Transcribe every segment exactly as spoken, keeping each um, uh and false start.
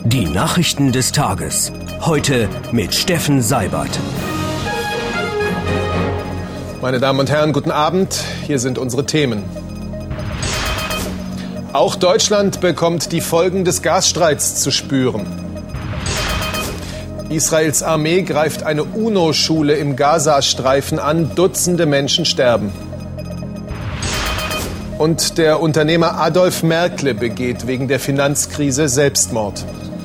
Die Nachrichten des Tages. Heute mit Steffen Seibert. Meine Damen und Herren, guten Abend. Hier sind unsere Themen. Auch Deutschland bekommt die Folgen des Gasstreits zu spüren. Israels Armee greift eine UNO-Schule im Gazastreifen an. Dutzende Menschen sterben. Und der Unternehmer Adolf Merkle begeht wegen der Finanzkrise Selbstmord.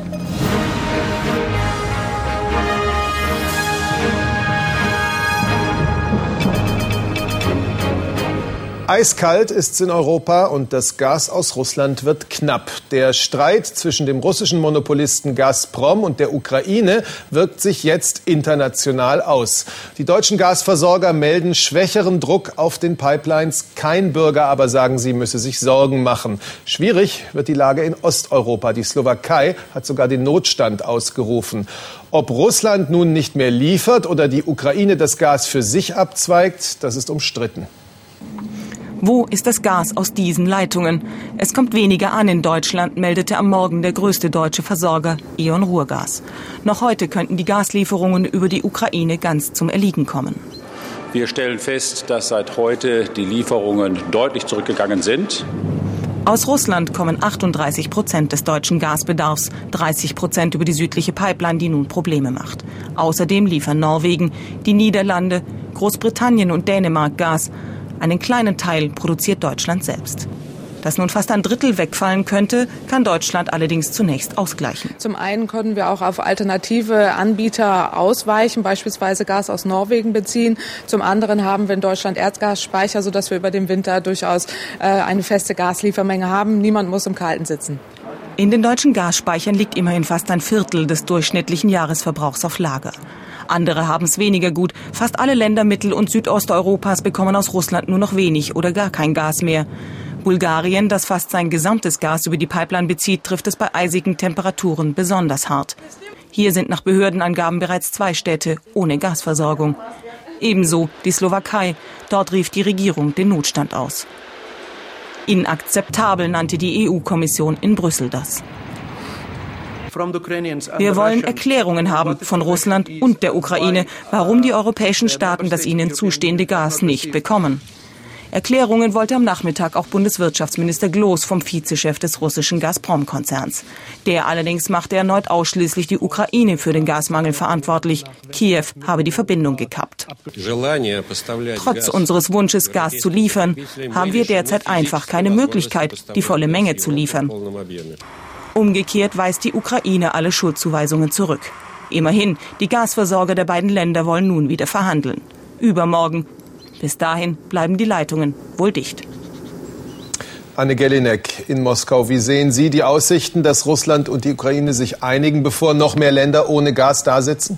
Eiskalt ist's in Europa und das Gas aus Russland wird knapp. Der Streit zwischen dem russischen Monopolisten Gazprom und der Ukraine wirkt sich jetzt international aus. Die deutschen Gasversorger melden schwächeren Druck auf den Pipelines. Kein Bürger aber, sagen sie, müsse sich Sorgen machen. Schwierig wird die Lage in Osteuropa. Die Slowakei hat sogar den Notstand ausgerufen. Ob Russland nun nicht mehr liefert oder die Ukraine das Gas für sich abzweigt, das ist umstritten. Wo ist das Gas aus diesen Leitungen? Es kommt weniger an in Deutschland, meldete am Morgen der größte deutsche Versorger E.ON Ruhrgas. Noch heute könnten die Gaslieferungen über die Ukraine ganz zum Erliegen kommen. Wir stellen fest, dass seit heute die Lieferungen deutlich zurückgegangen sind. Aus Russland kommen achtunddreißig Prozent des deutschen Gasbedarfs, dreißig Prozent über die südliche Pipeline, die nun Probleme macht. Außerdem liefern Norwegen, die Niederlande, Großbritannien und Dänemark Gas. Einen kleinen Teil produziert Deutschland selbst. Dass nun fast ein Drittel wegfallen könnte, kann Deutschland allerdings zunächst ausgleichen. Zum einen können wir auch auf alternative Anbieter ausweichen, beispielsweise Gas aus Norwegen beziehen. Zum anderen haben wir in Deutschland Erdgasspeicher, sodass wir über den Winter durchaus äh, eine feste Gasliefermenge haben. Niemand muss im Kalten sitzen. In den deutschen Gasspeichern liegt immerhin fast ein Viertel des durchschnittlichen Jahresverbrauchs auf Lager. Andere haben es weniger gut. Fast alle Länder Mittel- und Südosteuropas bekommen aus Russland nur noch wenig oder gar kein Gas mehr. Bulgarien, das fast sein gesamtes Gas über die Pipeline bezieht, trifft es bei eisigen Temperaturen besonders hart. Hier sind nach Behördenangaben bereits zwei Städte ohne Gasversorgung. Ebenso die Slowakei. Dort rief die Regierung den Notstand aus. Inakzeptabel nannte die E U-Kommission in Brüssel das. Wir wollen Erklärungen haben von Russland und der Ukraine, warum die europäischen Staaten das ihnen zustehende Gas nicht bekommen. Erklärungen wollte am Nachmittag auch Bundeswirtschaftsminister Gloß vom Vizechef des russischen Gazprom-Konzerns. Der allerdings machte erneut ausschließlich die Ukraine für den Gasmangel verantwortlich. Kiew habe die Verbindung gekappt. Trotz unseres Wunsches, Gas zu liefern, haben wir derzeit einfach keine Möglichkeit, die volle Menge zu liefern. Umgekehrt weist die Ukraine alle Schuldzuweisungen zurück. Immerhin, die Gasversorger der beiden Länder wollen nun wieder verhandeln. Übermorgen. Bis dahin bleiben die Leitungen wohl dicht. Anne Gellinek in Moskau. Wie sehen Sie die Aussichten, dass Russland und die Ukraine sich einigen, bevor noch mehr Länder ohne Gas dasitzen?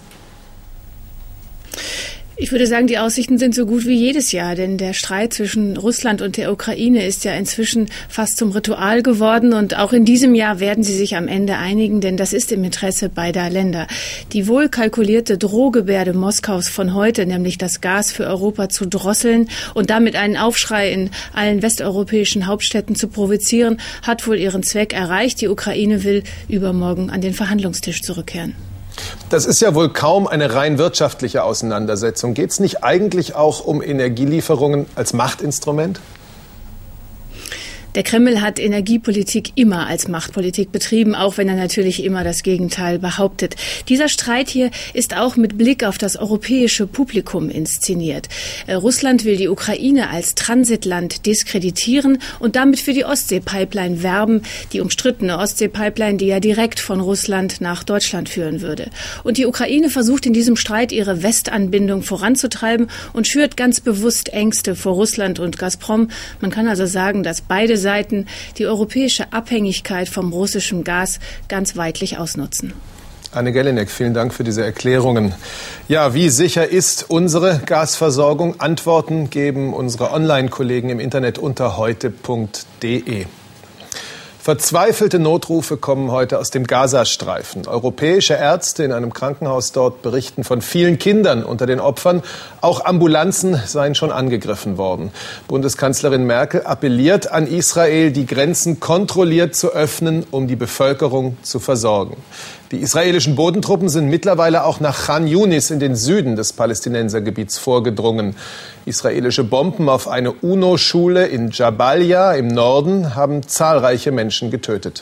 Ich würde sagen, die Aussichten sind so gut wie jedes Jahr, denn der Streit zwischen Russland und der Ukraine ist ja inzwischen fast zum Ritual geworden und auch in diesem Jahr werden sie sich am Ende einigen, denn das ist im Interesse beider Länder. Die wohl kalkulierte Drohgebärde Moskaus von heute, nämlich das Gas für Europa zu drosseln und damit einen Aufschrei in allen westeuropäischen Hauptstädten zu provozieren, hat wohl ihren Zweck erreicht. Die Ukraine will übermorgen an den Verhandlungstisch zurückkehren. Das ist ja wohl kaum eine rein wirtschaftliche Auseinandersetzung. Geht es nicht eigentlich auch um Energielieferungen als Machtinstrument? Der Kreml hat Energiepolitik immer als Machtpolitik betrieben, auch wenn er natürlich immer das Gegenteil behauptet. Dieser Streit hier ist auch mit Blick auf das europäische Publikum inszeniert. Äh, Russland will die Ukraine als Transitland diskreditieren und damit für die Ostsee-Pipeline werben, die umstrittene Ostsee-Pipeline, die ja direkt von Russland nach Deutschland führen würde. Und die Ukraine versucht in diesem Streit ihre Westanbindung voranzutreiben und schürt ganz bewusst Ängste vor Russland und Gazprom. Man kann also sagen, dass beide Seiten die europäische Abhängigkeit vom russischen Gas ganz weitlich ausnutzen. Anne Gellinek, vielen Dank für diese Erklärungen. Ja, wie sicher ist unsere Gasversorgung? Antworten geben unsere Online-Kollegen im Internet unter heute punkt de. Verzweifelte Notrufe kommen heute aus dem Gazastreifen. Europäische Ärzte in einem Krankenhaus dort berichten von vielen Kindern unter den Opfern. Auch Ambulanzen seien schon angegriffen worden. Bundeskanzlerin Merkel appelliert an Israel, die Grenzen kontrolliert zu öffnen, um die Bevölkerung zu versorgen. Die israelischen Bodentruppen sind mittlerweile auch nach Khan Yunis in den Süden des Palästinensergebiets vorgedrungen. Israelische Bomben auf eine UNO-Schule in Jabalia im Norden haben zahlreiche Menschen getötet.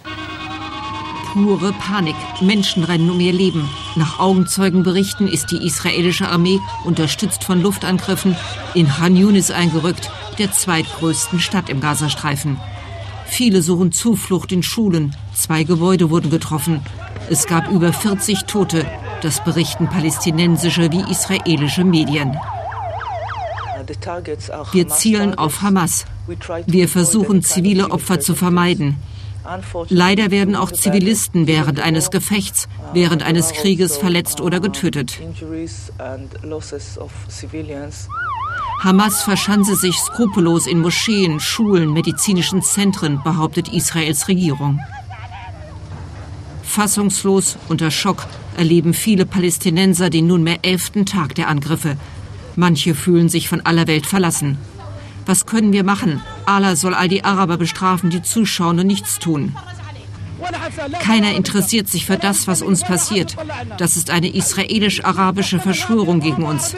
Pure Panik. Menschen rennen um ihr Leben. Nach Augenzeugenberichten ist die israelische Armee, unterstützt von Luftangriffen, in Khan Yunis eingerückt, der zweitgrößten Stadt im Gazastreifen. Viele suchen Zuflucht in Schulen. Zwei Gebäude wurden getroffen. Es gab über vierzig Tote. Das berichten palästinensische wie israelische Medien. Wir zielen auf Hamas. Wir versuchen, zivile Opfer zu vermeiden. Leider werden auch Zivilisten während eines Gefechts, während eines Krieges verletzt oder getötet. Hamas verschanze sich skrupellos in Moscheen, Schulen, medizinischen Zentren, behauptet Israels Regierung. Fassungslos, unter Schock, erleben viele Palästinenser den nunmehr elften Tag der Angriffe. Manche fühlen sich von aller Welt verlassen. Was können wir machen? Allah soll all die Araber bestrafen, die zuschauen und nichts tun. Keiner interessiert sich für das, was uns passiert. Das ist eine israelisch-arabische Verschwörung gegen uns.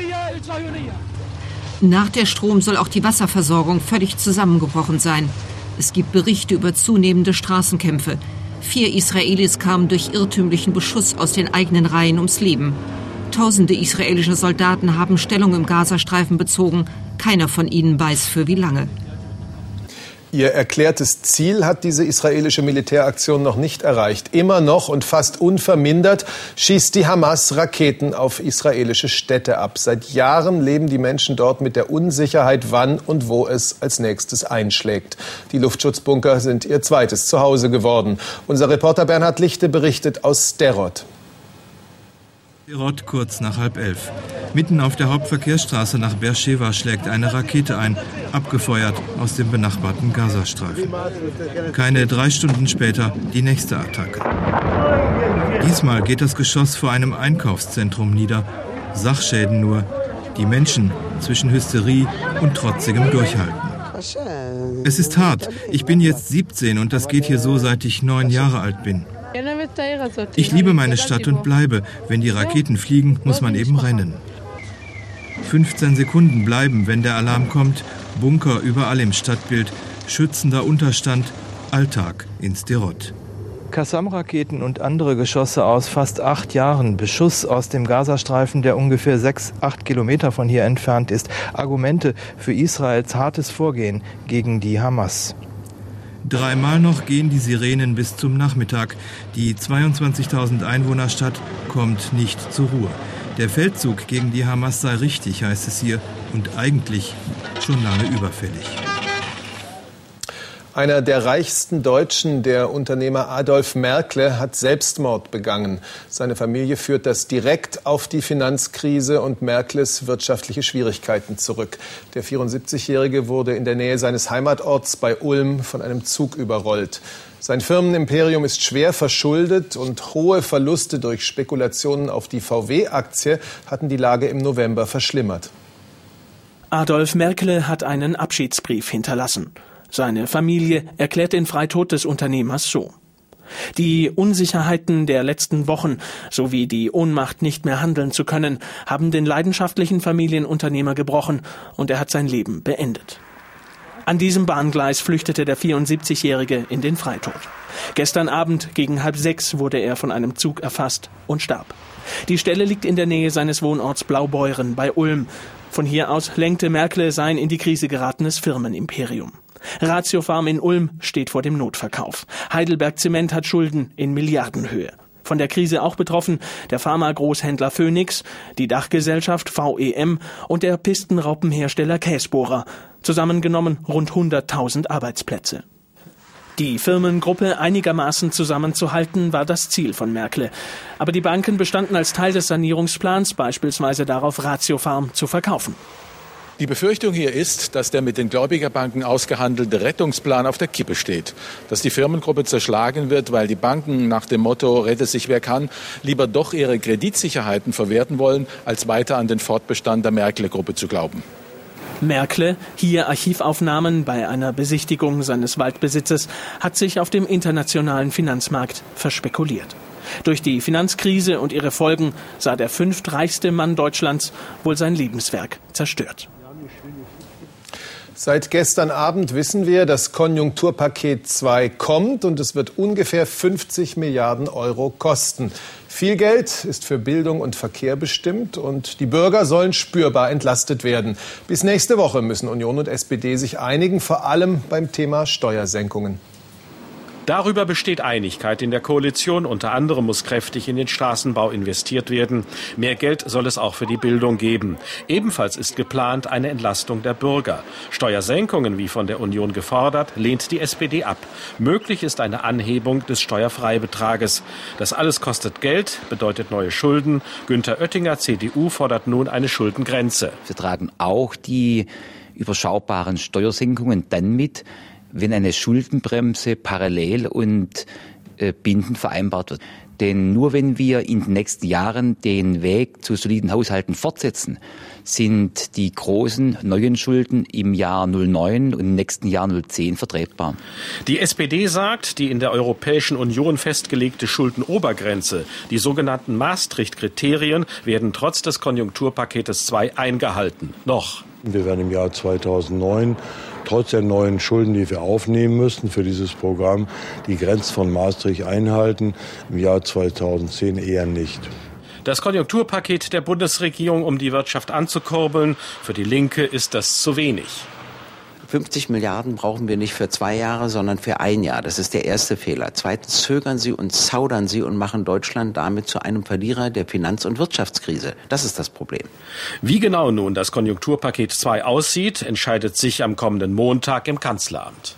Nach der Strom soll auch die Wasserversorgung völlig zusammengebrochen sein. Es gibt Berichte über zunehmende Straßenkämpfe. Vier Israelis kamen durch irrtümlichen Beschuss aus den eigenen Reihen ums Leben. Tausende israelische Soldaten haben Stellung im Gazastreifen bezogen. Keiner von ihnen weiß, für wie lange. Ihr erklärtes Ziel hat diese israelische Militäraktion noch nicht erreicht. Immer noch und fast unvermindert schießt die Hamas Raketen auf israelische Städte ab. Seit Jahren leben die Menschen dort mit der Unsicherheit, wann und wo es als nächstes einschlägt. Die Luftschutzbunker sind ihr zweites Zuhause geworden. Unser Reporter Bernhard Lichte berichtet aus Sderot. Sderot kurz nach halb elf. Mitten auf der Hauptverkehrsstraße nach Beersheva schlägt eine Rakete ein, abgefeuert aus dem benachbarten Gazastreifen. Keine drei Stunden später die nächste Attacke. Diesmal geht das Geschoss vor einem Einkaufszentrum nieder. Sachschäden nur. Die Menschen zwischen Hysterie und trotzigem Durchhalten. Es ist hart. Ich bin jetzt siebzehn und das geht hier so, seit ich neun Jahre alt bin. Ich liebe meine Stadt und bleibe. Wenn die Raketen fliegen, muss man eben rennen. fünfzehn Sekunden bleiben, wenn der Alarm kommt. Bunker überall im Stadtbild. Schützender Unterstand. Alltag in Sderot. Qassam-Raketen und andere Geschosse aus fast acht Jahren. Beschuss aus dem Gazastreifen, der ungefähr sechs, acht Kilometer von hier entfernt ist. Argumente für Israels hartes Vorgehen gegen die Hamas. Dreimal noch gehen die Sirenen bis zum Nachmittag. Die zweiundzwanzigtausend Einwohnerstadt kommt nicht zur Ruhe. Der Feldzug gegen die Hamas sei richtig, heißt es hier, und eigentlich schon lange überfällig. Einer der reichsten Deutschen, der Unternehmer Adolf Merkle, hat Selbstmord begangen. Seine Familie führt das direkt auf die Finanzkrise und Merkles wirtschaftliche Schwierigkeiten zurück. Der vierundsiebzigjährige wurde in der Nähe seines Heimatorts bei Ulm von einem Zug überrollt. Sein Firmenimperium ist schwer verschuldet und hohe Verluste durch Spekulationen auf die V W-Aktie hatten die Lage im November verschlimmert. Adolf Merkle hat einen Abschiedsbrief hinterlassen. Seine Familie erklärt den Freitod des Unternehmers so: Die Unsicherheiten der letzten Wochen sowie die Ohnmacht, nicht mehr handeln zu können, haben den leidenschaftlichen Familienunternehmer gebrochen und er hat sein Leben beendet. An diesem Bahngleis flüchtete der vierundsiebzigjährige in den Freitod. Gestern Abend gegen halb sechs wurde er von einem Zug erfasst und starb. Die Stelle liegt in der Nähe seines Wohnorts Blaubeuren bei Ulm. Von hier aus lenkte Merkle sein in die Krise geratenes Firmenimperium. Ratiopharm in Ulm steht vor dem Notverkauf. Heidelberg Zement hat Schulden in Milliardenhöhe. Von der Krise auch betroffen der Pharma-Großhändler Phoenix, die Dachgesellschaft V E M und der Pistenraupenhersteller Käsbohrer. Zusammengenommen rund hunderttausend Arbeitsplätze. Die Firmengruppe einigermaßen zusammenzuhalten, war das Ziel von Merkle. Aber die Banken bestanden als Teil des Sanierungsplans beispielsweise darauf, Ratiopharm zu verkaufen. Die Befürchtung hier ist, dass der mit den Gläubigerbanken ausgehandelte Rettungsplan auf der Kippe steht. Dass die Firmengruppe zerschlagen wird, weil die Banken nach dem Motto "Rette sich wer kann" lieber doch ihre Kreditsicherheiten verwerten wollen, als weiter an den Fortbestand der Merkle-Gruppe zu glauben. Merkle, hier Archivaufnahmen bei einer Besichtigung seines Waldbesitzes, hat sich auf dem internationalen Finanzmarkt verspekuliert. Durch die Finanzkrise und ihre Folgen sah der fünftreichste Mann Deutschlands wohl sein Lebenswerk zerstört. Seit gestern Abend wissen wir, das Konjunkturpaket zwei kommt und es wird ungefähr fünfzig Milliarden Euro kosten. Viel Geld ist für Bildung und Verkehr bestimmt und die Bürger sollen spürbar entlastet werden. Bis nächste Woche müssen Union und S P D sich einigen, vor allem beim Thema Steuersenkungen. Darüber besteht Einigkeit in der Koalition. Unter anderem muss kräftig in den Straßenbau investiert werden. Mehr Geld soll es auch für die Bildung geben. Ebenfalls ist geplant eine Entlastung der Bürger. Steuersenkungen, wie von der Union gefordert, lehnt die S P D ab. Möglich ist eine Anhebung des Steuerfreibetrages. Das alles kostet Geld, bedeutet neue Schulden. Günther Oettinger, C D U, fordert nun eine Schuldengrenze. Wir tragen auch die überschaubaren Steuersenkungen dann mit, wenn eine Schuldenbremse parallel und äh, bindend vereinbart wird. Denn nur wenn wir in den nächsten Jahren den Weg zu soliden Haushalten fortsetzen, sind die großen neuen Schulden im Jahr null neun und im nächsten Jahr null zehn vertretbar. Die S P D sagt, die in der Europäischen Union festgelegte Schuldenobergrenze, die sogenannten Maastricht-Kriterien, werden trotz des Konjunkturpaketes zwei eingehalten. Noch. Wir werden im Jahr zweitausendneun trotz der neuen Schulden, die wir aufnehmen müssen für dieses Programm, die Grenzen von Maastricht einhalten. Im Jahr zweitausendzehn eher nicht. Das Konjunkturpaket der Bundesregierung, um die Wirtschaft anzukurbeln, für die Linke ist das zu wenig. fünfzig Milliarden brauchen wir nicht für zwei Jahre, sondern für ein Jahr. Das ist der erste Fehler. Zweitens zögern Sie und zaudern Sie und machen Deutschland damit zu einem Verlierer der Finanz- und Wirtschaftskrise. Das ist das Problem. Wie genau nun das Konjunkturpaket zwei aussieht, entscheidet sich am kommenden Montag im Kanzleramt.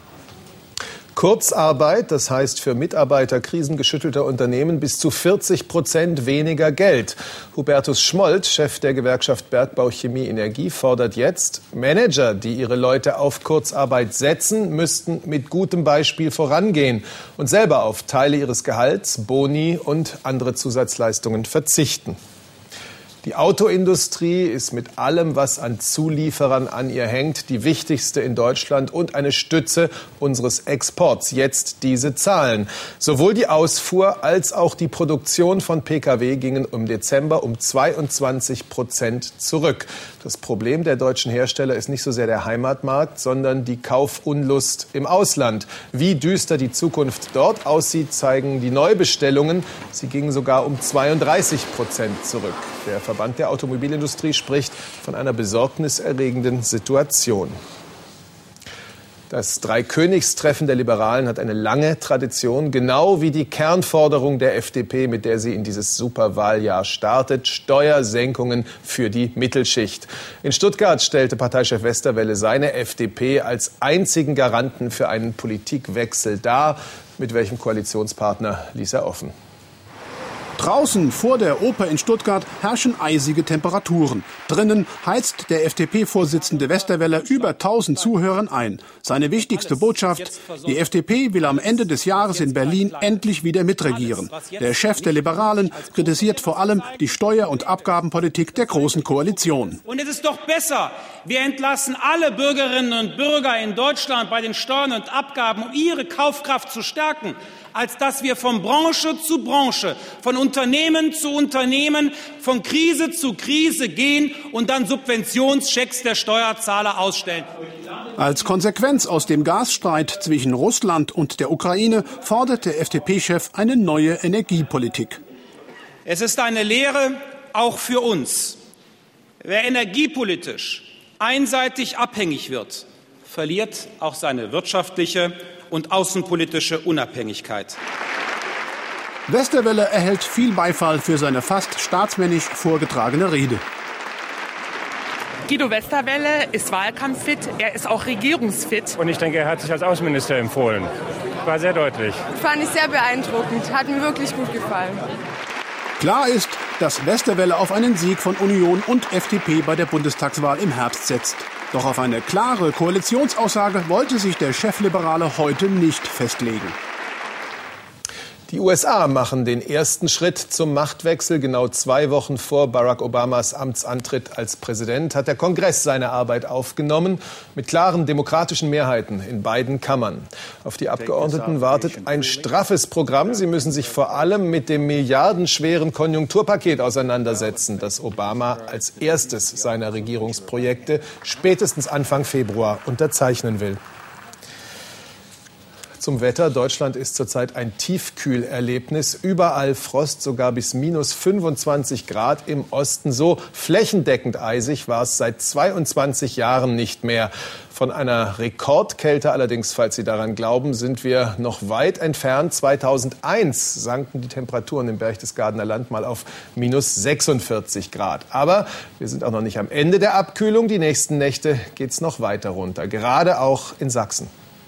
Kurzarbeit, das heißt für Mitarbeiter krisengeschüttelter Unternehmen bis zu vierzig Prozent weniger Geld. Hubertus Schmold, Chef der Gewerkschaft Bergbau Chemie Energie, fordert jetzt, Manager, die ihre Leute auf Kurzarbeit setzen, müssten mit gutem Beispiel vorangehen und selber auf Teile ihres Gehalts, Boni und andere Zusatzleistungen verzichten. Die Autoindustrie ist mit allem, was an Zulieferern an ihr hängt, die wichtigste in Deutschland und eine Stütze unseres Exports. Jetzt diese Zahlen. Sowohl die Ausfuhr als auch die Produktion von Pkw gingen im Dezember um zweiundzwanzig Prozent zurück. Das Problem der deutschen Hersteller ist nicht so sehr der Heimatmarkt, sondern die Kaufunlust im Ausland. Wie düster die Zukunft dort aussieht, zeigen die Neubestellungen. Sie gingen sogar um zweiunddreißig Prozent zurück. Der Verband der Automobilindustrie spricht von einer besorgniserregenden Situation. Das Dreikönigstreffen der Liberalen hat eine lange Tradition, genau wie die Kernforderung der F D P, mit der sie in dieses Superwahljahr startet: Steuersenkungen für die Mittelschicht. In Stuttgart stellte Parteichef Westerwelle seine F D P als einzigen Garanten für einen Politikwechsel dar. Mit welchem Koalitionspartner ließ er offen? Draußen vor der Oper in Stuttgart herrschen eisige Temperaturen. Drinnen heizt der F D P-Vorsitzende Westerwelle über tausend Zuhörern ein. Seine wichtigste Botschaft: Die F D P will am Ende des Jahres in Berlin endlich wieder mitregieren. Der Chef der Liberalen kritisiert vor allem die Steuer- und Abgabenpolitik der Großen Koalition. Und es ist doch besser, wir entlassen alle Bürgerinnen und Bürger in Deutschland bei den Steuern und Abgaben, um ihre Kaufkraft zu stärken, als dass wir von Branche zu Branche, von Unternehmen zu Unternehmen, von Krise zu Krise gehen und dann Subventionschecks der Steuerzahler ausstellen. Als Konsequenz aus dem Gasstreit zwischen Russland und der Ukraine fordert der F D P-Chef eine neue Energiepolitik. Es ist eine Lehre auch für uns. Wer energiepolitisch einseitig abhängig wird, verliert auch seine wirtschaftliche und außenpolitische Unabhängigkeit. Westerwelle erhält viel Beifall für seine fast staatsmännisch vorgetragene Rede. Guido Westerwelle ist wahlkampffit, er ist auch regierungsfit. Und ich denke, er hat sich als Außenminister empfohlen. War sehr deutlich. Fand ich sehr beeindruckend, hat mir wirklich gut gefallen. Klar ist, dass Westerwelle auf einen Sieg von Union und F D P bei der Bundestagswahl im Herbst setzt. Doch auf eine klare Koalitionsaussage wollte sich der Chefliberale heute nicht festlegen. Die U S A machen den ersten Schritt zum Machtwechsel. Genau zwei Wochen vor Barack Obamas Amtsantritt als Präsident hat der Kongress seine Arbeit aufgenommen, mit klaren demokratischen Mehrheiten in beiden Kammern. Auf die Abgeordneten wartet ein straffes Programm. Sie müssen sich vor allem mit dem milliardenschweren Konjunkturpaket auseinandersetzen, das Obama als erstes seiner Regierungsprojekte spätestens Anfang Februar unterzeichnen will. Zum Wetter. Deutschland ist zurzeit ein Tiefkühlerlebnis. Überall Frost, sogar bis minus fünfundzwanzig Grad im Osten. So flächendeckend eisig war es seit zweiundzwanzig Jahren nicht mehr. Von einer Rekordkälte allerdings, falls Sie daran glauben, sind wir noch weit entfernt. zweitausendeins sanken die Temperaturen im Berchtesgadener Land mal auf minus sechsundvierzig Grad. Aber wir sind auch noch nicht am Ende der Abkühlung. Die nächsten Nächte geht es noch weiter runter, gerade auch in Sachsen.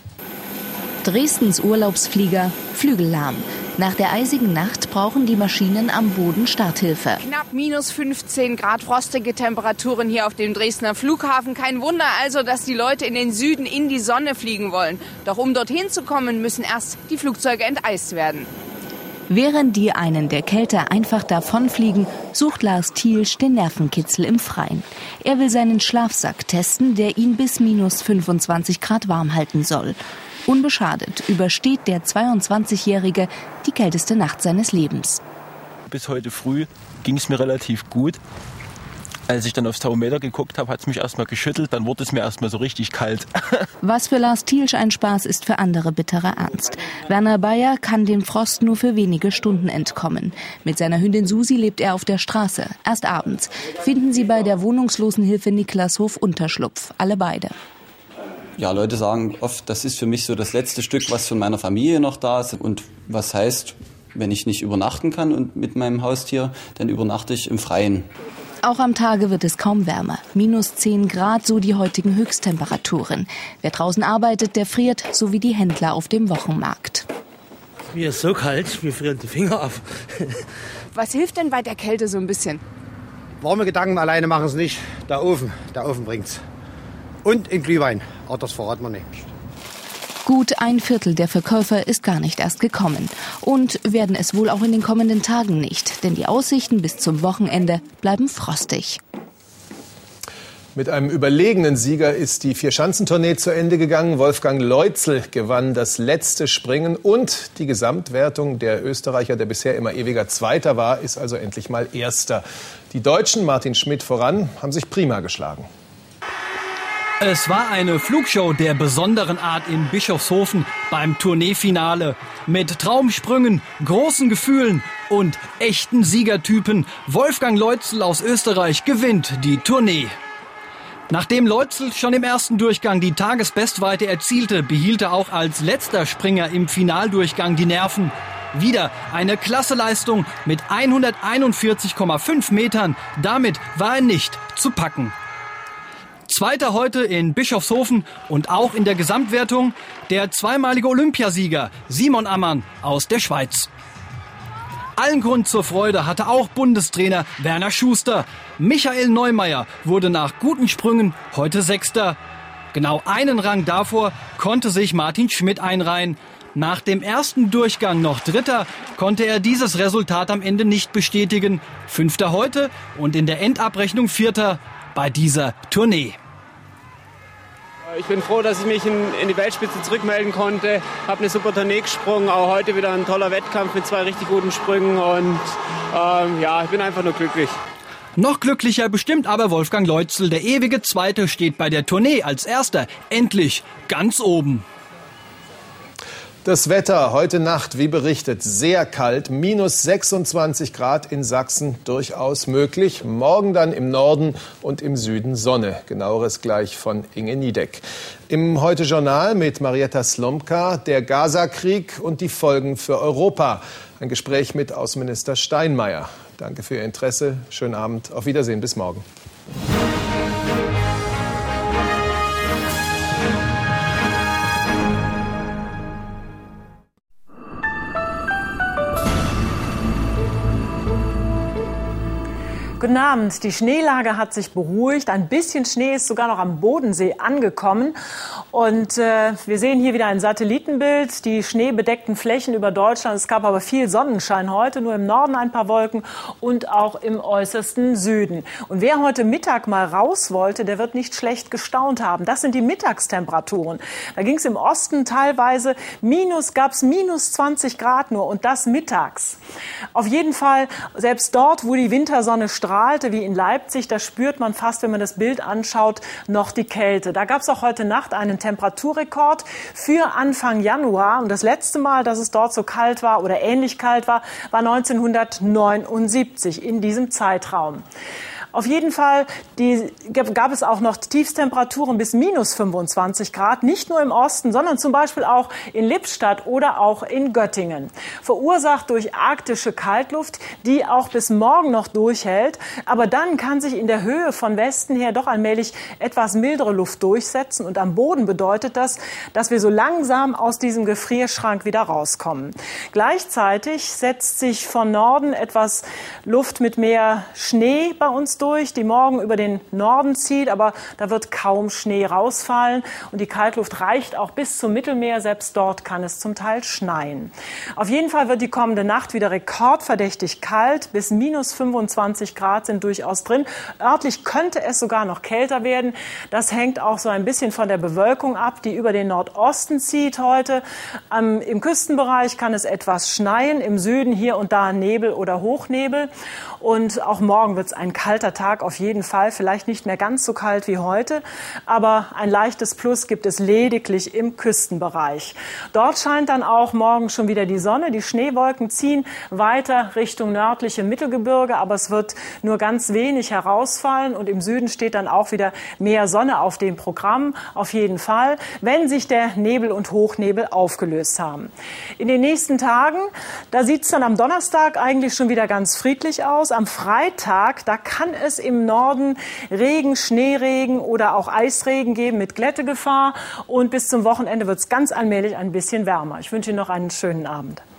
Dresdens Urlaubsflieger flügellahm. Nach der eisigen Nacht brauchen die Maschinen am Boden Starthilfe. Knapp minus fünfzehn Grad, frostige Temperaturen hier auf dem Dresdner Flughafen. Kein Wunder also, dass die Leute in den Süden in die Sonne fliegen wollen. Doch um dorthin zu kommen, müssen erst die Flugzeuge enteist werden. Während die einen der Kälte einfach davonfliegen, sucht Lars Thielsch den Nervenkitzel im Freien. Er will seinen Schlafsack testen, der ihn bis minus fünfundzwanzig Grad warm halten soll. Unbeschadet übersteht der zweiundzwanzigjährige die kälteste Nacht seines Lebens. Bis heute früh ging es mir relativ gut. Als ich dann aufs Thermometer geguckt habe, hat es mich erstmal geschüttelt, dann wurde es mir erstmal so richtig kalt. Was für Lars Thielsch ein Spaß ist, für andere bitterer Ernst. Werner Bayer kann dem Frost nur für wenige Stunden entkommen. Mit seiner Hündin Susi lebt er auf der Straße. Erst abends finden sie bei der Wohnungslosenhilfe Niklashof Unterschlupf, alle beide. Ja, Leute sagen oft, das ist für mich so das letzte Stück, was von meiner Familie noch da ist. Und was heißt, wenn ich nicht übernachten kann und mit meinem Haustier, dann übernachte ich im Freien. Auch am Tage wird es kaum wärmer. minus zehn Grad, so die heutigen Höchsttemperaturen. Wer draußen arbeitet, der friert, so wie die Händler auf dem Wochenmarkt. Mir ist so kalt, mir frieren die Finger ab. Was hilft denn bei der Kälte so ein bisschen? Warme Gedanken alleine machen es nicht. Der Ofen, der Ofen bringt's. Und in Glühwein, aber das verraten wir nicht. Gut ein Viertel der Verkäufer ist gar nicht erst gekommen. Und werden es wohl auch in den kommenden Tagen nicht. Denn die Aussichten bis zum Wochenende bleiben frostig. Mit einem überlegenen Sieger ist die Vierschanzentournee zu Ende gegangen. Wolfgang Leutzel gewann das letzte Springen und die Gesamtwertung. Der Österreicher, der bisher immer ewiger Zweiter war, ist also endlich mal Erster. Die Deutschen, Martin Schmidt voran, haben sich prima geschlagen. Es war eine Flugshow der besonderen Art in Bischofshofen beim Tourneefinale. Mit Traumsprüngen, großen Gefühlen und echten Siegertypen. Wolfgang Leutzel aus Österreich gewinnt die Tournee. Nachdem Leutzel schon im ersten Durchgang die Tagesbestweite erzielte, behielt er auch als letzter Springer im Finaldurchgang die Nerven. Wieder eine Klasseleistung mit hunderteinundvierzig Komma fünf Metern. Damit war er nicht zu packen. Zweiter heute in Bischofshofen und auch in der Gesamtwertung der zweimalige Olympiasieger Simon Ammann aus der Schweiz. Allen Grund zur Freude hatte auch Bundestrainer Werner Schuster. Michael Neumeier wurde nach guten Sprüngen heute Sechster. Genau einen Rang davor konnte sich Martin Schmidt einreihen. Nach dem ersten Durchgang noch Dritter, konnte er dieses Resultat am Ende nicht bestätigen. Fünfter heute und in der Endabrechnung Vierter bei dieser Tournee. Ich bin froh, dass ich mich in, in die Weltspitze zurückmelden konnte. Habe eine super Tournee gesprungen, auch heute wieder ein toller Wettkampf mit zwei richtig guten Sprüngen und ähm, ja, ich bin einfach nur glücklich. Noch glücklicher bestimmt aber Wolfgang Leutzel. Der ewige Zweite steht bei der Tournee als Erster endlich ganz oben. Das Wetter heute Nacht, wie berichtet, sehr kalt, minus sechsundzwanzig Grad in Sachsen, durchaus möglich. Morgen dann im Norden und im Süden Sonne. Genaueres gleich von Inge Niedeck. Im Heute-Journal mit Marietta Slomka, der Gaza-Krieg und die Folgen für Europa. Ein Gespräch mit Außenminister Steinmeier. Danke für Ihr Interesse. Schönen Abend. Auf Wiedersehen. Bis morgen. Guten Abend. Die Schneelage hat sich beruhigt. Ein bisschen Schnee ist sogar noch am Bodensee angekommen. Und äh, wir sehen hier wieder ein Satellitenbild, die schneebedeckten Flächen über Deutschland. Es gab aber viel Sonnenschein heute, nur im Norden ein paar Wolken und auch im äußersten Süden. Und wer heute Mittag mal raus wollte, der wird nicht schlecht gestaunt haben. Das sind die Mittagstemperaturen. Da ging es im Osten teilweise minus, gab es minus zwanzig Grad nur und das mittags. Auf jeden Fall, selbst dort, wo die Wintersonne strahlte, wie in Leipzig, da spürt man fast, wenn man das Bild anschaut, noch die Kälte. Da gab es auch heute Nacht einen Temperaturrekord für Anfang Januar. Und das letzte Mal, dass es dort so kalt war oder ähnlich kalt war, war neunzehnhundertneunundsiebzig in diesem Zeitraum. Auf jeden Fall die, gab es auch noch Tiefstemperaturen bis minus fünfundzwanzig Grad, nicht nur im Osten, sondern zum Beispiel auch in Lippstadt oder auch in Göttingen. Verursacht durch arktische Kaltluft, die auch bis morgen noch durchhält. Aber dann kann sich in der Höhe von Westen her doch allmählich etwas mildere Luft durchsetzen. Und am Boden bedeutet das, dass wir so langsam aus diesem Gefrierschrank wieder rauskommen. Gleichzeitig setzt sich von Norden etwas Luft mit mehr Schnee bei uns durch. Durch, die morgen über den Norden zieht, aber da wird kaum Schnee rausfallen und die Kaltluft reicht auch bis zum Mittelmeer, selbst dort kann es zum Teil schneien. Auf jeden Fall wird die kommende Nacht wieder rekordverdächtig kalt, bis minus fünfundzwanzig Grad sind durchaus drin. Örtlich könnte es sogar noch kälter werden, das hängt auch so ein bisschen von der Bewölkung ab, die über den Nordosten zieht heute. Ähm, im Küstenbereich kann es etwas schneien, im Süden hier und da Nebel oder Hochnebel und auch morgen wird es ein kalter Tag auf jeden Fall, vielleicht nicht mehr ganz so kalt wie heute, aber ein leichtes Plus gibt es lediglich im Küstenbereich. Dort scheint dann auch morgen schon wieder die Sonne, die Schneewolken ziehen weiter Richtung nördliche Mittelgebirge, aber es wird nur ganz wenig herausfallen und im Süden steht dann auch wieder mehr Sonne auf dem Programm, auf jeden Fall, wenn sich der Nebel und Hochnebel aufgelöst haben. In den nächsten Tagen, da sieht es dann am Donnerstag eigentlich schon wieder ganz friedlich aus, am Freitag, da kann es es im Norden Regen, Schneeregen oder auch Eisregen geben mit Glättegefahr. Und bis zum Wochenende wird es ganz allmählich ein bisschen wärmer. Ich wünsche Ihnen noch einen schönen Abend.